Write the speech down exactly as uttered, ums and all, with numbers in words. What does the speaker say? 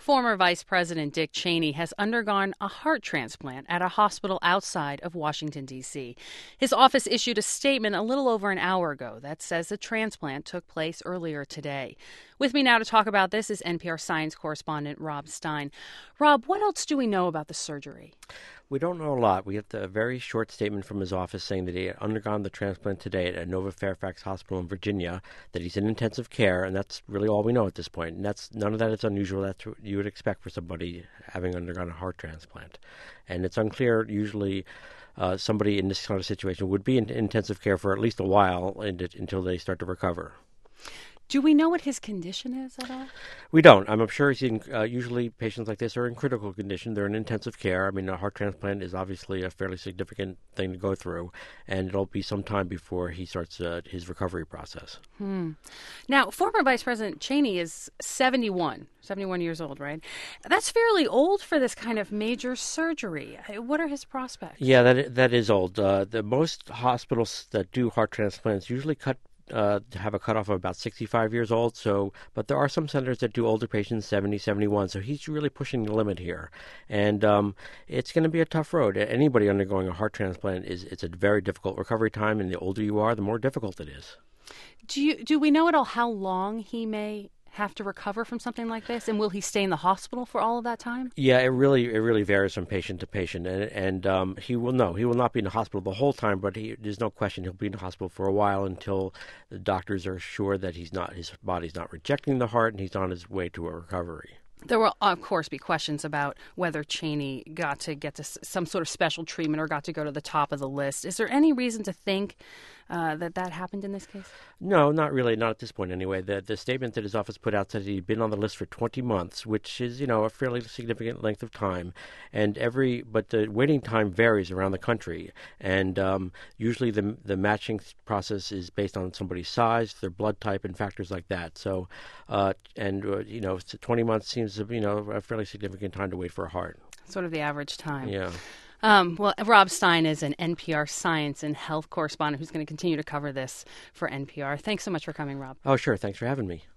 Former Vice President Dick Cheney has undergone a heart transplant at a hospital outside of Washington, D C. His office issued a statement a little over an hour ago that says the transplant took place earlier today. With me now to talk about this is N P R science correspondent Rob Stein. Rob, what else do we know about the surgery? We don't know a lot. We have a very short statement from his office saying that he had undergone the transplant today at Nova Fairfax Hospital in Virginia, that he's in intensive care, and that's really all we know at this point. And that's none of that is unusual. That's what you would expect for somebody having undergone a heart transplant. And it's unclear, usually uh, somebody in this kind of situation would be in intensive care for at least a while until they start to recover. Do we know what his condition is at all? We don't. I'm sure he's in, uh, usually patients like this are in critical condition. They're in intensive care. I mean, a heart transplant is obviously a fairly significant thing to go through, and it'll be some time before he starts uh, his recovery process. Hmm. Now, former Vice President Cheney is seventy-one, seventy-one years old, right? That's fairly old for this kind of major surgery. What are his prospects? Yeah, that that is old. Uh, the most hospitals that do heart transplants usually cut Uh, to have a cutoff of about sixty-five years old. So, but there are some centers that do older patients, seventy, seventy-one. So he's really pushing the limit here, and um, it's going to be a tough road. Anybody undergoing a heart transplant is it's a very difficult recovery time, and the older you are, the more difficult it is. Do you do we know at all how long he may have to recover from something like this, and will he stay in the hospital for all of that time? Yeah, it really it really varies from patient to patient, and and um, he will know he will not be in the hospital the whole time, but he, there's no question he'll be in the hospital for a while until the doctors are sure that he's not his body's not rejecting the heart and he's on his way to a recovery. There will, of course, be questions about whether Cheney got to get to some sort of special treatment or got to go to the top of the list. Is there any reason to think uh, that that happened in this case? No, not really. Not at this point, anyway. The the statement that his office put out said he'd been on the list for twenty months, which is, you know, a fairly significant length of time. And every but the waiting time varies around the country, and um, usually the the matching process is based on somebody's size, their blood type, and factors like that. So, uh, and uh, you know, twenty months seems you know, a fairly significant time to wait for a heart. Sort of the average time. Yeah. Um, well, Rob Stein is an N P R science and health correspondent who's going to continue to cover this for N P R. Thanks so much for coming, Rob. Oh, sure. Thanks for having me.